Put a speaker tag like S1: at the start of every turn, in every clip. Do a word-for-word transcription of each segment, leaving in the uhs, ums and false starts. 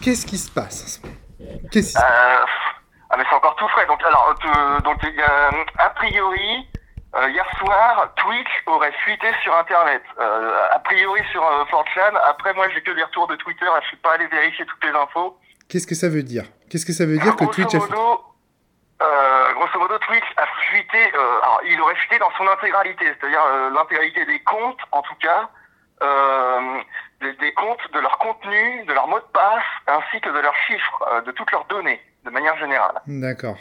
S1: Qu'est-ce qui se passe? Qu'est-ce qui se...
S2: Euh, ah mais c'est encore tout frais. Donc alors, euh, donc il y a, a priori, euh, hier soir, Twitch aurait fuité sur Internet. Euh, a priori sur euh, four chan. Après, moi, j'ai que des retours de Twitter. Je suis pas allé vérifier toutes les infos.
S1: Qu'est-ce que ça veut dire? Qu'est-ce que ça veut dire
S2: Alors,
S1: que
S2: grosso
S1: Twitch a fuité?
S2: modo, euh, grosso modo, Twitch a fuité. Euh, alors, il aurait fuité dans son intégralité, c'est-à-dire euh, l'intégralité des comptes, en tout cas. Euh, des, des comptes, de leur contenu, de leur mot de passe, ainsi que de leurs chiffres, euh, de toutes leurs données, de manière générale.
S1: D'accord.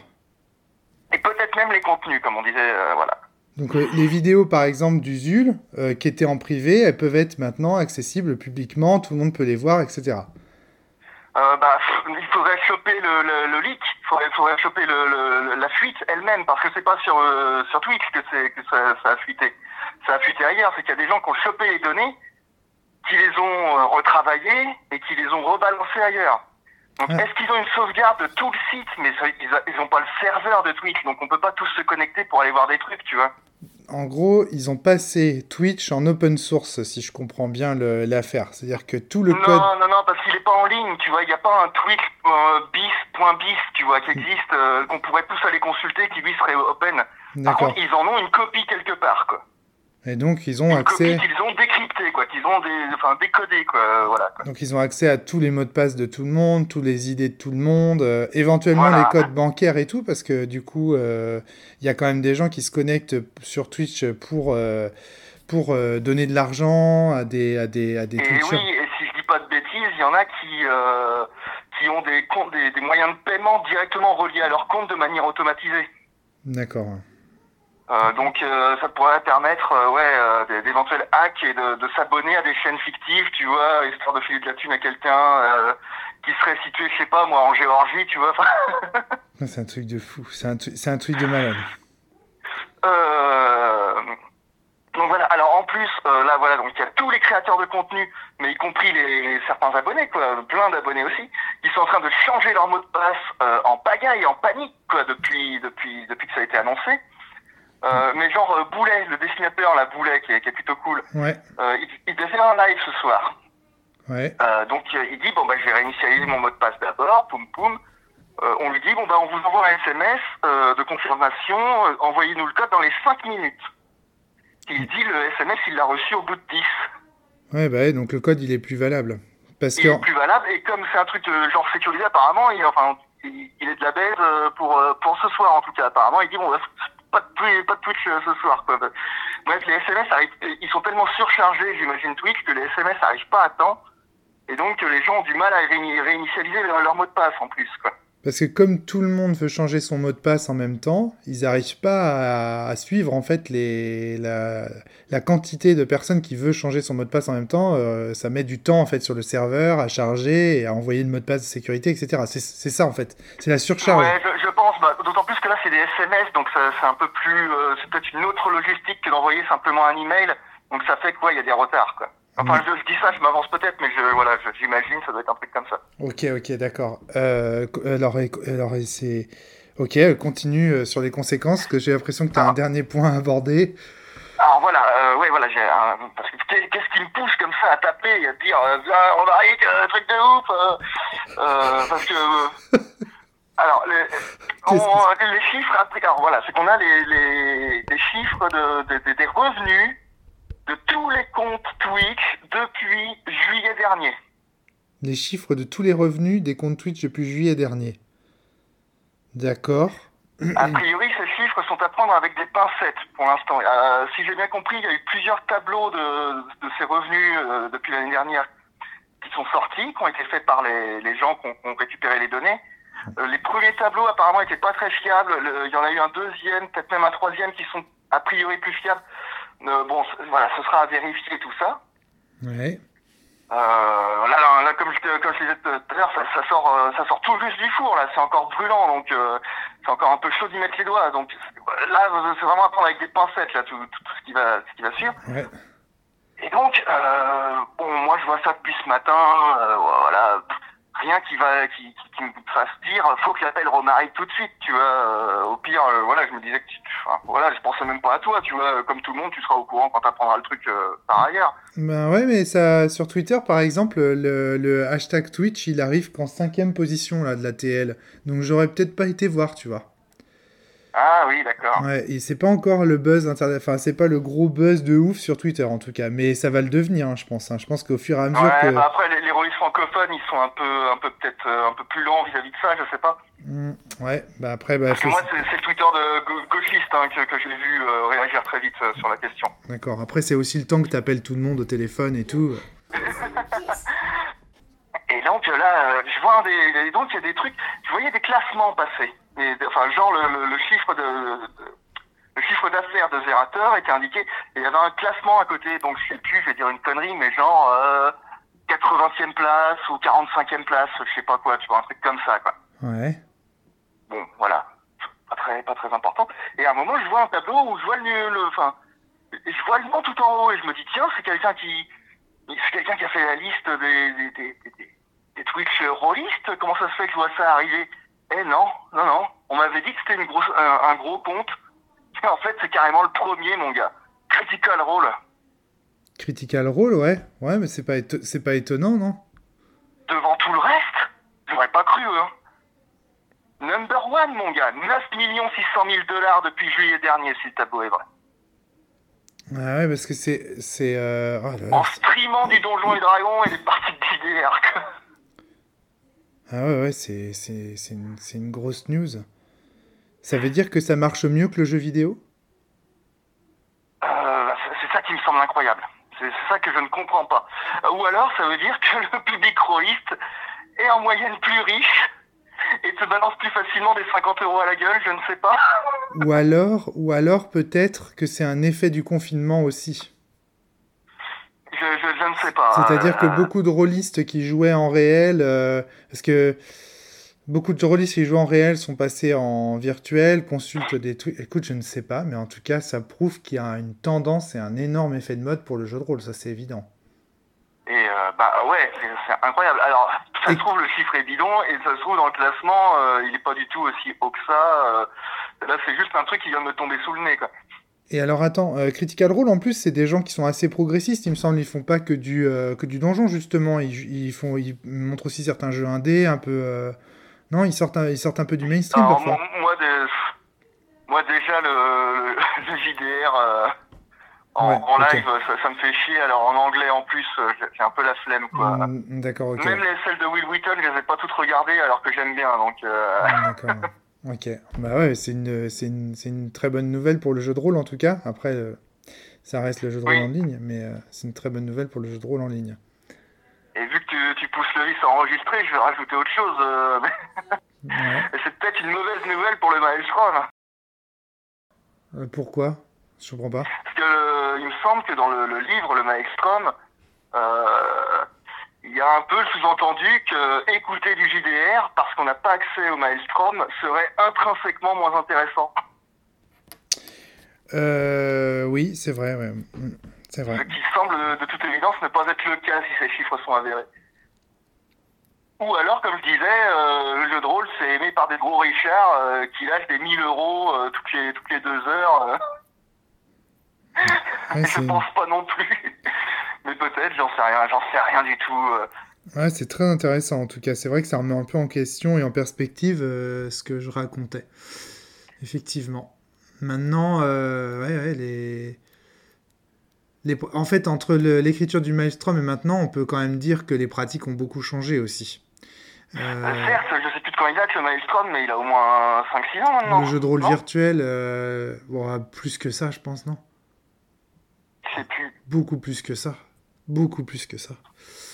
S2: Et peut-être même les contenus, comme on disait, euh, voilà.
S1: Donc euh, les vidéos par exemple du Zul, euh, qui étaient en privé, elles peuvent être maintenant accessibles publiquement, tout le monde peut les voir, et cetera.
S2: Euh, bah, il faudrait choper le, le, le leak, il faudrait, faudrait choper le, le, la fuite elle-même, parce que c'est pas sur, euh, sur Twitch que, c'est, que ça, ça a fuité. Ça a fuité ailleurs, c'est qu'il y a des gens qui ont chopé les données, qui les ont euh, retravaillées et qui les ont rebalancées ailleurs. Donc, ah. Est-ce qu'ils ont une sauvegarde de tout le site? Mais ça, ils, a, ils ont pas le serveur de Twitch, donc on peut pas tous se connecter pour aller voir des trucs, tu vois.
S1: En gros, ils ont passé Twitch en open source, si je comprends bien le, l'affaire. C'est-à-dire que tout le
S2: non,
S1: code...
S2: Non, non, non, parce qu'il est pas en ligne, tu vois. Il n'y a pas un Twitch euh, bis.bis, tu vois, qui existe, euh, qu'on pourrait tous aller consulter, qui lui serait open. D'accord. Par contre, ils en ont une copie quelque part, quoi.
S1: Et donc, ils ont
S2: une
S1: accès...
S2: Copie qu'ils ont décryptée, quoi, qu'ils ont des... enfin, décodée, quoi, euh, voilà. Quoi.
S1: Donc, ils ont accès à tous les mots de passe de tout le monde, toutes les idées de tout le monde, euh, éventuellement voilà. Les codes bancaires et tout, parce que du coup, il euh, y a quand même des gens qui se connectent sur Twitch pour, euh, pour euh, donner de l'argent à des, à des, à des
S2: et
S1: Twitchers.
S2: Oui, et si je dis pas de bêtises, il y en a qui, euh, qui ont des, comptes, des, des moyens de paiement directement reliés à leur compte de manière automatisée.
S1: D'accord.
S2: Euh, donc euh, ça pourrait permettre euh, ouais, euh, d'éventuels hacks et de, de s'abonner à des chaînes fictives, tu vois, histoire de filer de la thune à quelqu'un euh, qui serait situé, je sais pas moi, en Géorgie, tu vois.
S1: C'est un truc de fou, c'est un, c'est un truc de malade.
S2: Euh, donc voilà, alors en plus, euh, là voilà, donc il y a tous les créateurs de contenu, mais y compris les, les certains abonnés, quoi, plein d'abonnés aussi, qui sont en train de changer leur mot de passe euh, en pagaille, en panique, quoi, depuis, depuis, depuis que ça a été annoncé. Euh, mais genre euh, Boulet, le dessinateur, la Boulet, qui est, qui est plutôt cool,
S1: ouais.
S2: euh, il, il devait faire un live ce soir.
S1: Ouais.
S2: Euh, donc euh, il dit, bon bah je vais réinitialiser mon mot de passe d'abord, poum poum. Euh, on lui dit, bon bah on vous envoie un S M S euh, de confirmation, euh, envoyez-nous le code dans les cinq minutes. Il dit, le S M S, il l'a reçu au bout de dix.
S1: Ouais, bah ouais, donc le code, il est plus valable. Parce
S2: il
S1: que...
S2: est plus valable, et comme c'est un truc euh, genre sécurisé, apparemment, il, enfin, il, il est de la baise euh, pour, euh, pour ce soir, en tout cas. Apparemment, il dit, bon, bah, pas de Twitch, pas de Twitch euh, ce soir, quoi. Bref, les S M S arrivent, ils sont tellement surchargés, j'imagine, Twitch, que les S M S n'arrivent pas à temps, et donc les gens ont du mal à ré- réinitialiser leur, leur mot de passe, en plus, quoi.
S1: Parce que comme tout le monde veut changer son mot de passe en même temps, ils n'arrivent pas à, à suivre en fait les, la, la quantité de personnes qui veulent changer son mot de passe en même temps. Euh, ça met du temps en fait sur le serveur à charger et à envoyer le mot de passe de sécurité, et cetera. C'est, c'est ça en fait, c'est la surcharge.
S2: Ouais, je, je pense, bah, d'autant plus que là c'est des S M S, donc ça, c'est un peu plus, euh, c'est peut-être une autre logistique que d'envoyer simplement un email. Donc ça fait quoi, il y a des retards, quoi. Enfin, mmh. je, je dis ça, je m'avance peut-être, mais je, voilà, je, j'imagine, ça doit être un truc comme ça.
S1: Ok, ok, d'accord. Euh, alors, alors c'est... Ok, continue sur les conséquences, que j'ai l'impression que tu as ah. un dernier point à aborder.
S2: Alors voilà, euh, ouais, voilà, j'ai un... Parce que qu'est-ce qui me pousse comme ça à taper et à dire, euh, on arrête, euh, truc de ouf, euh, euh, parce que... Euh, alors, les, on, les chiffres, après, alors voilà, c'est qu'on a les, les, les chiffres de, de, de, des revenus de tous les comptes Twitch depuis juillet dernier.
S1: Les chiffres de tous les revenus des comptes Twitch depuis juillet dernier. D'accord.
S2: A priori, ces chiffres sont à prendre avec des pincettes pour l'instant. Euh, si j'ai bien compris, il y a eu plusieurs tableaux de, de ces revenus euh, depuis l'année dernière qui sont sortis, qui ont été faits par les, les gens qui ont, qui ont récupéré les données. Euh, les premiers tableaux apparemment n'étaient pas très fiables. Le, il y en a eu un deuxième, peut-être même un troisième qui sont a priori plus fiables. Euh, bon, voilà, ce sera à vérifier tout ça.
S1: Ouais.
S2: Euh, là, là, là, comme je, comme je disais tout à l'heure, ça, ça sort, euh, ça sort tout juste du four. Là, c'est encore brûlant, donc euh, c'est encore un peu chaud d'y mettre les doigts. Donc là, c'est vraiment à prendre avec des pincettes, là, tout, tout, tout ce qui va, ce qui va suivre.
S1: Ouais.
S2: Et donc, euh, bon, moi, je vois ça depuis ce matin. Euh, voilà, rien qui va qui, qui, qui me fasse dire faut que j'appelle Romaric tout de suite, tu vois. Euh, au pire, euh, voilà, je me disais que tu, enfin, voilà, je pensais même pas à toi, tu vois. Comme tout le monde, tu seras au courant quand t'apprendras le truc euh, par ailleurs.
S1: Ben ouais, mais ça, sur Twitter, par exemple, le, le hashtag Twitch, il arrive qu'en cinquième position là, de la T L. Donc j'aurais peut-être pas été voir, tu vois.
S2: Ah oui, d'accord.
S1: Ouais, et c'est pas encore le buzz internet, enfin c'est pas le gros buzz de ouf sur Twitter en tout cas, mais ça va le devenir, hein, je pense. Hein. Je pense qu'au fur et à mesure
S2: Ouais,
S1: que...
S2: bah après les, les rôlistes francophones, ils sont un peu, un peu peut-être euh, un peu plus lents vis-à-vis de ça, je sais pas.
S1: Mmh, ouais, bah après... Bah,
S2: Parce que
S1: faut...
S2: moi, c'est, c'est le Twitter de Go- gauchiste hein, que, que j'ai vu euh, réagir très vite euh, sur la question.
S1: D'accord, après c'est aussi le temps que t'appelles tout le monde au téléphone et tout.
S2: Et donc là, euh, je vois un des, donc il y a des trucs, je voyais des classements passer. Et, enfin, genre le, le, le chiffre de, de le chiffre d'affaires de Zerator était indiqué. Et il y avait un classement à côté, donc je sais plus, je vais dire une connerie, mais genre euh, quatre-vingtième place ou quarante-cinquième place, je sais pas quoi, tu vois, un truc comme ça, quoi.
S1: Ouais.
S2: Bon, voilà, pas très, pas très important. Et à un moment, je vois un tableau où je vois le, le, enfin, je vois le nom tout en haut et je me dis tiens, c'est quelqu'un qui, c'est quelqu'un qui a fait la liste des, des, des, des, des Twitch rôlistes. Comment ça se fait que je vois ça arriver? Eh non, non, non. On m'avait dit que c'était une grosse, un, un gros compte. Et en fait, c'est carrément le premier, mon gars. Critical Role.
S1: Critical Role, ouais. Ouais, mais c'est pas, éto- c'est pas étonnant, non?
S2: Devant tout le reste, j'aurais pas cru, hein. Number one, mon gars. neuf millions six cent mille dollars depuis juillet dernier, si le tableau est vrai.
S1: Ah ouais, parce que c'est... c'est euh... oh là là,
S2: En
S1: c'est-
S2: streamant du Donjon et Dragon et des parties de J D R.
S1: Ah ouais, ouais, c'est, c'est, c'est, une, c'est une grosse news. Ça veut dire que ça marche mieux que le jeu vidéo?
S2: Euh, c'est c'est ça qui me semble incroyable. C'est c'est ça que je ne comprends pas. Euh, Ou alors, ça veut dire que le public rôliste est en moyenne plus riche et te balance plus facilement des cinquante euros à la gueule, je ne sais pas.
S1: Ou alors, ou alors peut-être que c'est un effet du confinement aussi.
S2: Je, je, je ne sais pas.
S1: C'est-à-dire que
S2: Euh,
S1: beaucoup de rôlistes qui jouaient en réel, euh, parce que beaucoup de rôlistes qui jouent en réel sont passés en virtuel, consultent des trucs. Écoute, je ne sais pas, mais en tout cas, ça prouve qu'il y a une tendance et un énorme effet de mode pour le jeu de rôle, ça c'est évident.
S2: Et euh, bah ouais, c'est c'est incroyable. Alors, ça
S1: Et-
S2: se trouve, le chiffre est bidon, et ça se trouve, dans le classement, euh, il est pas du tout aussi haut que ça. Euh, là, c'est juste un truc qui vient de me tomber sous le nez, quoi.
S1: Et alors attends, euh, Critical Role en plus, c'est des gens qui sont assez progressistes, il me semble, ils font pas que du, euh, que du donjon justement, ils, ils font, ils montrent aussi certains jeux indés, un peu... euh, Non, ils sortent, un, ils sortent un peu du mainstream
S2: Alors,
S1: parfois.
S2: moi, moi, des- moi, déjà, le, le J D R euh, en,
S1: Ouais,
S2: en
S1: ok.
S2: live, ça, ça me fait chier. Alors, en anglais, en plus, euh, j'ai j'ai un peu la flemme, quoi.
S1: Mm, d'accord, ok.
S2: Même les celles de Will Wheaton, je les ai pas toutes regardées, alors que j'aime bien, donc... Euh...
S1: Mm, d'accord. Ok. Bah ouais, c'est une, c'est une, c'est une très bonne nouvelle pour le jeu de rôle en tout cas. Après, euh, ça reste le jeu de rôle
S2: Oui.
S1: en ligne, mais euh, c'est une très bonne nouvelle pour le jeu de rôle en ligne.
S2: Et vu que tu, tu pousses le vice à enregistrer, je vais rajouter autre chose. euh,
S1: Ouais.
S2: Et c'est peut-être une mauvaise nouvelle pour le Maelstrom.
S1: Euh, pourquoi? Je comprends pas.
S2: Parce que euh, il me semble que dans le, le livre, le Maelstrom, euh, il y a un peu le sous-entendu que écouter du J D R parce qu'on n'a pas accès au Maelstrom serait intrinsèquement moins intéressant.
S1: Euh, oui, c'est vrai, ouais. Mm, c'est
S2: Ce
S1: vrai.
S2: qui semble de, de toute évidence ne pas être le cas si ces chiffres sont avérés. Ou alors, comme je disais, euh, le jeu de rôle c'est aimé par des gros richards euh, qui lâchent des mille euros euh, toutes les toutes les deux heures. euh.
S1: Ouais,
S2: Je
S1: c'est...
S2: pense pas non plus. Mais peut-être, j'en sais rien, j'en sais rien du tout. euh.
S1: ouais, c'est très intéressant en tout cas. C'est vrai que ça remet un peu en question et en perspective euh, ce que je racontais. Effectivement. Maintenant, euh, ouais, ouais, les... les... en fait, entre le- l'écriture du Maelstrom et maintenant, on peut quand même dire que les pratiques ont beaucoup changé aussi.
S2: Euh,
S1: Euh,
S2: certes, je sais plus de quand il date le Maelstrom, mais il a au moins cinq six ans maintenant.
S1: le jeu de rôle
S2: non
S1: virtuel, euh, bon, ah, plus que ça, je pense, non?
S2: Je sais plus.
S1: Beaucoup plus que ça. Beaucoup plus que ça.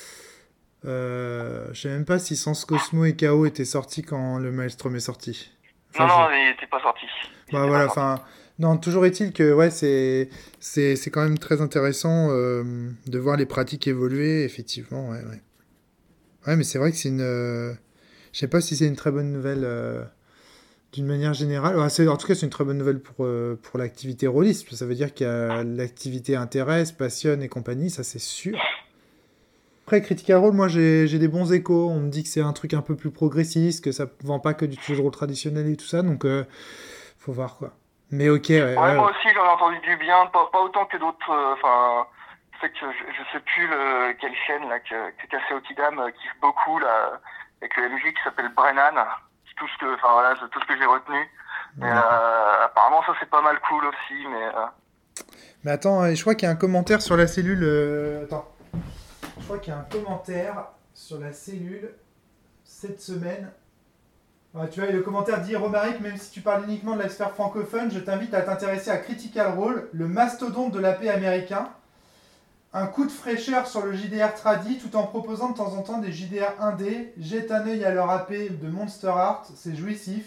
S1: Euh, je sais même pas si Sens Cosmo et K O étaient sortis quand le Maelstrom est sorti. Enfin,
S2: Non,
S1: je-
S2: non, il était pas sorti. Il
S1: Bah
S2: était
S1: voilà,
S2: pas sorti.
S1: enfin, non, toujours est-il que ouais, c'est c'est c'est quand même très intéressant euh, de voir les pratiques évoluer, effectivement, ouais, ouais. Ouais, mais c'est vrai que c'est une, euh, je sais pas si c'est une très bonne nouvelle euh, d'une manière générale. Ouais, c'est- en tout cas, c'est une très bonne nouvelle pour euh, pour l'activité rôliste. Ça veut dire que l'activité intéresse, passionne et compagnie, ça c'est sûr. Après, Critical Role, moi j'ai j'ai des bons échos. On me dit que c'est un truc un peu plus progressiste, que ça vend pas que du jeu de rôle traditionnel et tout ça, donc euh, faut voir quoi. Mais ok, ouais,
S2: Ouais,
S1: ouais.
S2: moi aussi j'en ai entendu du bien, pas, pas autant que d'autres. euh, Enfin, je sais que je, je sais plus le, quelle chaîne là que, que Cassé Okidam euh, kiffe beaucoup là, avec le M J qui s'appelle Brennan. C'est tout ce que, enfin voilà, c'est tout ce que j'ai retenu. Mais
S1: D'accord.
S2: euh, apparemment ça c'est pas mal cool aussi, mais. Euh...
S1: Mais attends, euh, je crois qu'il y a un commentaire sur la cellule. euh, Attends. Je crois qu'il y a un commentaire sur la cellule cette semaine. Ah, tu vois, le commentaire dit Romaric, même si tu parles uniquement de la sphère francophone, je t'invite à t'intéresser à Critical Role, le mastodonte de la paix américain. Un coup de fraîcheur sur le J D R tradi, tout en proposant de temps en temps des J D R indés. Jette un œil à leur A P de Monster Art, c'est jouissif.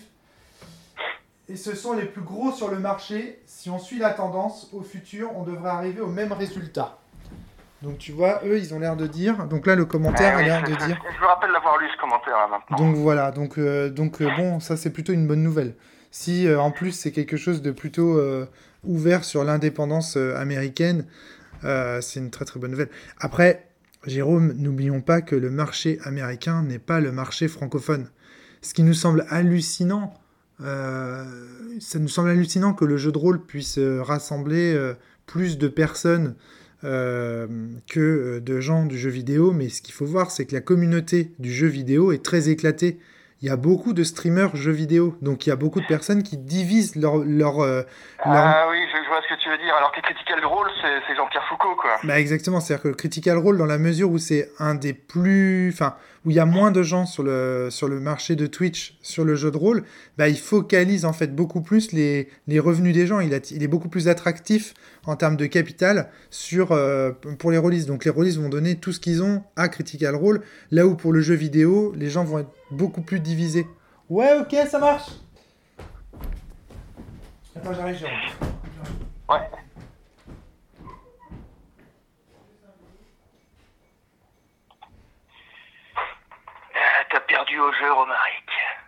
S1: Et ce sont les plus gros sur le marché. Si on suit la tendance, au futur, on devrait arriver au même résultat. Donc tu vois, eux, ils ont l'air de dire. Donc là, le commentaire
S2: Ah
S1: a
S2: oui,
S1: l'air
S2: je,
S1: de
S2: je,
S1: dire.
S2: je me rappelle l'avoir lu ce commentaire là maintenant.
S1: Donc voilà, donc, euh, donc euh, bon, ça c'est plutôt une bonne nouvelle. Si euh, en plus c'est quelque chose de plutôt euh, ouvert sur l'indépendance euh, américaine, euh, c'est une très très bonne nouvelle. Après, Jérôme, n'oublions pas que le marché américain n'est pas le marché francophone. Ce qui nous semble hallucinant, euh, ça nous semble hallucinant que le jeu de rôle puisse euh, rassembler euh, plus de personnes euh, que euh, de gens du jeu vidéo, mais ce qu'il faut voir, c'est que la communauté du jeu vidéo est très éclatée. Il y a beaucoup de streamers jeux vidéo, donc il y a beaucoup de personnes qui divisent leur, leur, euh, leur...
S2: Ah oui, je, je vois ce que tu veux dire. Alors que Critical Role, c'est, c'est Jean-Pierre Foucault, quoi.
S1: Bah exactement, c'est-à-dire que Critical Role, dans la mesure où c'est un des plus... Enfin, où il y a moins de gens sur le, sur le marché de Twitch, sur le jeu de rôle, bah il focalise en fait beaucoup plus les, les revenus des gens. Il, a, il est beaucoup plus attractif en termes de capital sur, euh, pour les releases. Donc les releases vont donner tout ce qu'ils ont à Critical Role, là où pour le jeu vidéo, les gens vont être beaucoup plus divisés. Ouais, ok, ça marche. Attends, j'arrive, Jérôme.
S2: Ouais. Ah, t'as perdu au jeu, Romaric.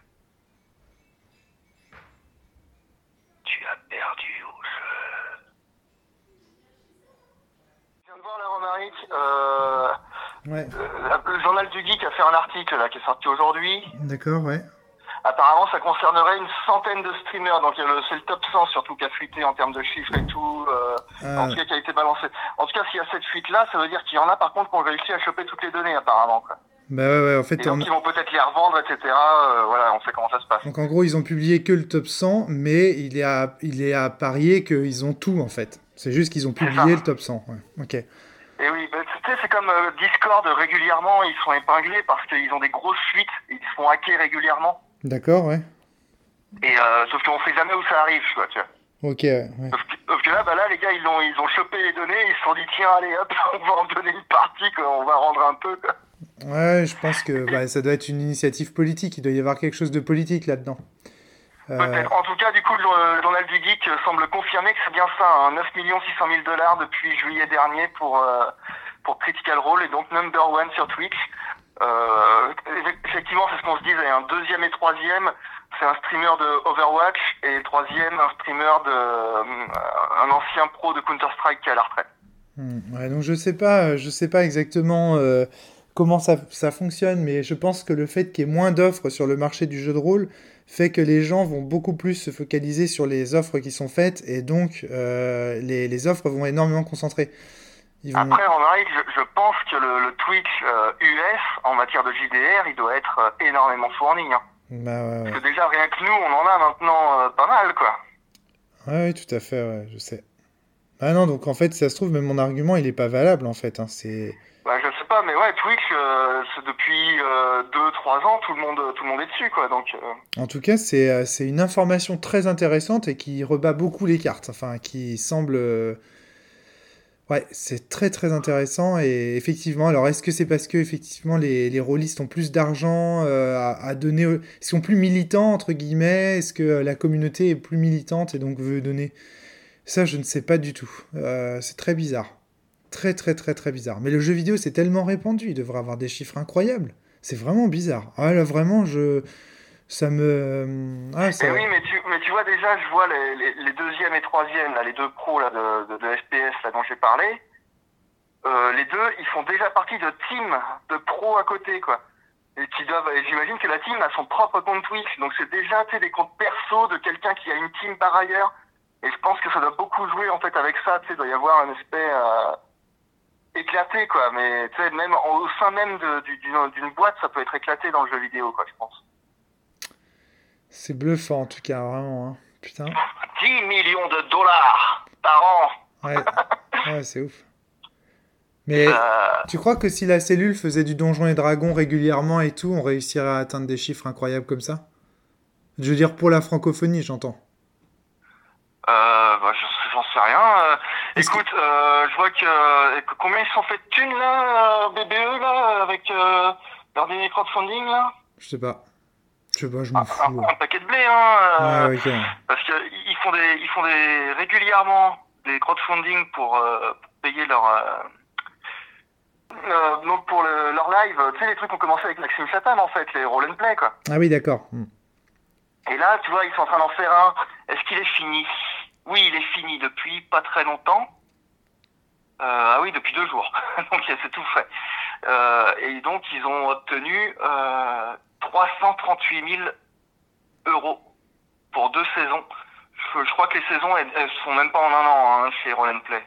S2: Tu as perdu au jeu. Je viens de voir là, Romaric. Euh,
S1: Ouais,
S2: euh, le journal du Geek a fait un article là qui est sorti aujourd'hui.
S1: d'accord, ouais.
S2: Apparemment, ça concernerait une centaine de streamers. Donc, il y a le- c'est le top cent surtout qui a fuité en termes de chiffres et tout. Euh,
S1: Ah,
S2: en tout cas, qui a été balancé. En tout cas, s'il y a cette fuite-là, ça veut dire qu'il y en a par contre qui ont réussi à choper toutes les données apparemment, quoi.
S1: bah ouais, ouais, en
S2: Et
S1: fait,
S2: donc,
S1: on...
S2: ils vont peut-être les revendre, et cetera. Euh, voilà, on sait comment ça se passe.
S1: donc en gros, ils ont publié que le top cent, mais il est à, il est à parier qu'ils ont tout, en fait. C'est juste qu'ils ont
S2: C'est
S1: publié
S2: ça.
S1: le top cent. Ouais. Ok.
S2: Et oui, bah, tu sais, c'est comme euh, Discord, régulièrement, ils sont épinglés parce qu'ils ont des grosses fuites, ils se font hacker régulièrement.
S1: D'accord, ouais.
S2: Et euh, sauf qu'on sait jamais où ça arrive, quoi, tu vois.
S1: Ok, ouais. ouais.
S2: Sauf que, sauf que là, bah là, les gars, ils ont, ils ont chopé les données, ils se sont dit, tiens, allez, hop, on va en donner une partie, quoi, on va rendre un peu, quoi.
S1: Ouais, je pense que bah, ça doit être une initiative politique. Il doit y avoir quelque chose de politique là-dedans. Euh,
S2: Peut-être. En tout cas, du coup, le, le journal du Geek euh, semble confirmer que c'est bien ça, hein, neuf millions six cent mille dollars depuis juillet dernier pour, euh, pour Critical Role et donc number one sur Twitch. Euh, effectivement, c'est ce qu'on se disait, un deuxième et troisième, c'est un streamer de Overwatch et troisième, un streamer de euh, un ancien pro de Counter-Strike qui est à la retraite.
S1: hmm, ouais, donc je sais pas, je sais pas exactement euh, comment ça, ça fonctionne, mais je pense que le fait qu'il y ait moins d'offres sur le marché du jeu de rôle fait que les gens vont beaucoup plus se focaliser sur les offres qui sont faites et donc euh, les, les offres vont énormément concentrer. Ils vont...
S2: Après, en arrive, je, je pense que le, le Twitch euh, U S, en matière de J D R, il doit être euh, énormément fourni. Hein.
S1: Bah ouais, ouais.
S2: Parce que déjà, rien que nous, on en a maintenant euh, pas mal, quoi.
S1: Ouais, oui, tout à fait, ouais, je sais. Ah non, donc en fait, si ça se trouve, même mon argument, il est pas valable, en fait. Hein, c'est...
S2: Bah, je sais pas, mais ouais, Twitch, euh, c'est depuis euh, deux trois ans, tout le monde, tout le monde est dessus, quoi. Donc, euh...
S1: En tout cas, c'est euh, c'est une information très intéressante et qui rebat beaucoup les cartes. Enfin, qui semble... euh, Ouais, c'est très très intéressant et effectivement, alors est-ce que c'est parce que effectivement les, les rôlistes ont plus d'argent euh, à, à donner, au- ils sont plus militants entre guillemets, est-ce que euh, la communauté est plus militante et donc veut donner? Ça, je ne sais pas du tout. Euh, c'est très bizarre. Très très très très bizarre. Mais le jeu vidéo, c'est tellement répandu, il devrait avoir des chiffres incroyables. C'est vraiment bizarre. Ah là, vraiment, je... Ça me... Ah, ça...
S2: Mais oui, mais tu, mais tu vois déjà, je vois les, les, les deuxièmes et troisièmes, là, les deux pros là, de, de, de F P S là, dont j'ai parlé. euh, les deux, ils font déjà partie de teams de pros à côté, quoi. Et qui doivent, et j'imagine que la team a son propre compte Twitch, donc c'est déjà, tu sais, des comptes perso de quelqu'un qui a une team par ailleurs. Et je pense que ça doit beaucoup jouer, en fait, avec ça, tu sais, il doit y avoir un aspect euh, éclaté, quoi. Mais, tu sais, même au sein même de, d'une, d'une boîte, ça peut être éclaté dans le jeu vidéo, quoi, je pense.
S1: C'est bluffant, en tout cas, vraiment, hein. Putain.
S2: dix millions de dollars par an.
S1: Ouais, ouais, c'est ouf. Mais
S2: Euh,
S1: tu crois que si la cellule faisait du Donjons et Dragons régulièrement et tout, on réussirait à atteindre des chiffres incroyables comme ça? Je veux dire pour la francophonie, j'entends.
S2: euh, bah, je- j'en sais rien. Euh,
S1: Est-ce que-
S2: écoute, euh, je vois que, euh, que- combien ils se sont fait de thunes, là, euh, B B E, là, avec euh, leur dernier crowdfunding, là?
S1: Je sais pas. Je sais pas, je
S2: Un,
S1: m'en fous.
S2: un- un paquet de blé, hein. euh,
S1: Ouais, ok.
S2: Parce que ils font des, ils font des régulièrement des crowdfunding pour, euh, pour payer leur, euh, euh, donc pour le, leur live. Tu sais, les trucs ont commencé avec Maxime Chatham, en fait, les roll and play, quoi.
S1: Ah oui, d'accord. Hmm.
S2: Et là, tu vois, ils sont en train d'en faire un. Est-ce qu'il est fini? Oui, il est fini depuis pas très longtemps. Euh, ah oui, depuis deux jours. Donc c'est tout fait. Euh, et donc ils ont obtenu euh, trois cent trente-huit mille euros pour deux saisons. Je, je crois que les saisons, elles, elles sont même pas en un an, hein, chez Roll and Play.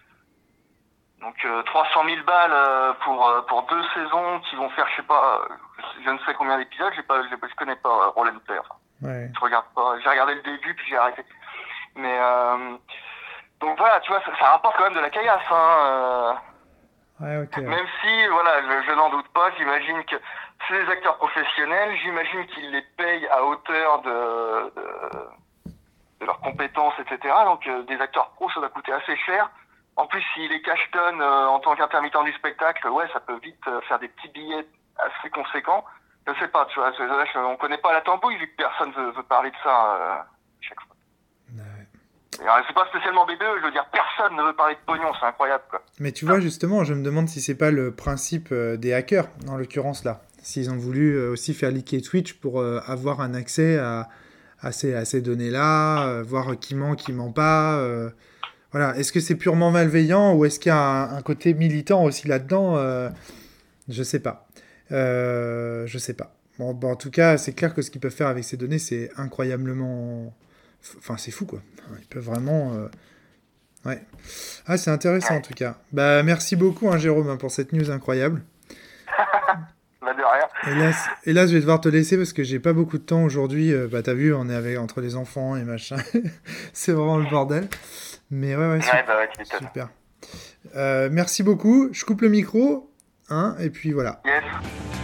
S2: Donc euh, trois cent mille balles euh, pour euh, pour deux saisons qui vont faire, je sais pas, euh, je ne sais combien d'épisodes. J'ai pas, je, je connais pas euh, Roll and Play. Enfin,
S1: Ouais.
S2: je regarde pas. J'ai regardé le début puis j'ai arrêté. Mais euh, donc voilà, tu vois, ça, ça rapporte quand même de la caillasse, hein. Euh,
S1: Ouais, ok. Ouais.
S2: même si, voilà, je, je n'en doute pas. J'imagine que c'est des acteurs professionnels. J'imagine qu'ils les payent à hauteur de de, de leurs compétences, et cetera. Donc euh, des acteurs pros, ça doit coûter assez cher. En plus, s'il est cash-ton euh, en tant qu'intermittent du spectacle, ouais, ça peut vite euh, faire des petits billets assez conséquents. Je sais pas, tu vois, c'est- là, je- on connaît pas la tambouille vu que personne veut, veut parler de ça euh, chaque fois.
S1: Ouais.
S2: Et, euh, c'est pas spécialement B B E, je veux dire, personne ne veut parler de pognon, c'est incroyable, quoi.
S1: Mais tu vois, justement, je me demande si c'est pas le principe euh, des hackers, en l'occurrence là. S'ils ont voulu euh, aussi faire leaker Twitch pour euh, avoir un accès à, à ces, à ces données-là, euh, voir qui ment, qui ment pas. euh, Voilà. Est-ce que c'est purement malveillant ou est-ce qu'il y a un, un côté militant aussi là-dedans? euh, Je sais pas. Euh, je sais pas. Bon, bon, en tout cas, c'est clair que ce qu'ils peuvent faire avec ces données, c'est incroyablement... Enfin, c'est fou, quoi. Enfin, ils peuvent vraiment... euh, Ouais. Ah, c'est intéressant, en tout cas. Bah, merci beaucoup, hein, Jérôme, hein, pour cette news incroyable.
S2: Bah, de rien.
S1: Hélas, hélas, je vais devoir te laisser parce que j'ai pas beaucoup de temps aujourd'hui. Euh, bah, t'as vu, on est avec, entre les enfants et machin. C'est vraiment le bordel. Mais ouais, ouais,
S2: Ouais,
S1: super.
S2: bah ouais, tu m'étonnes.
S1: Super. Euh, merci beaucoup. Je coupe le micro. Hein, et puis voilà.
S2: Yes.